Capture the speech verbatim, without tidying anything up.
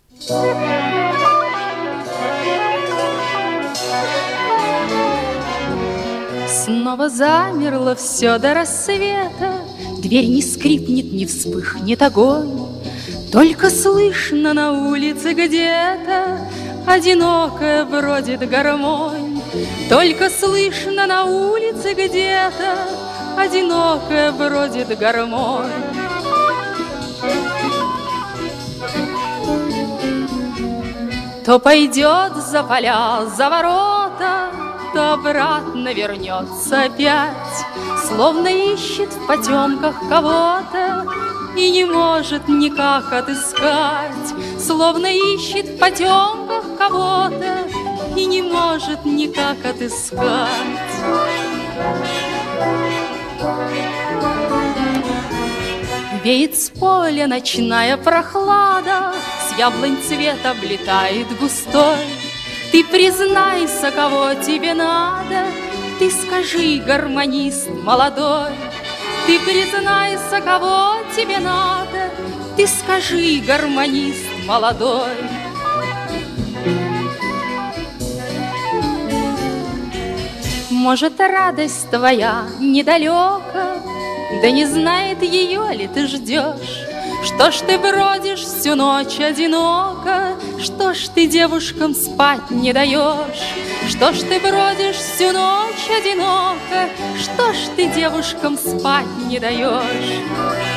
Снова замерло все до рассвета, дверь не скрипнет, не вспыхнет огонь, только слышно на улице где-то одинокая бродит гармонь. Только слышно на улице где-то одинокая бродит гармонь. То пойдет за поля, за ворота, то обратно вернется опять, словно ищет в потемках кого-то и не может никак отыскать, словно ищет в потемках кого-то и не может никак отыскать. Веет с поля ночная прохлада, с яблонь цвет облетает густой. Ты признайся, кого тебе надо, ты скажи, гармонист молодой. Ты признайся, кого тебе надо, ты скажи, гармонист молодой. Может, радость твоя недалека, да не знает ее ли ты ждешь? Что ж ты бродишь всю ночь одиноко? Что ж ты девушкам спать не даешь? Что ж ты бродишь всю ночь одиноко? Что ж ты девушкам спать не даешь?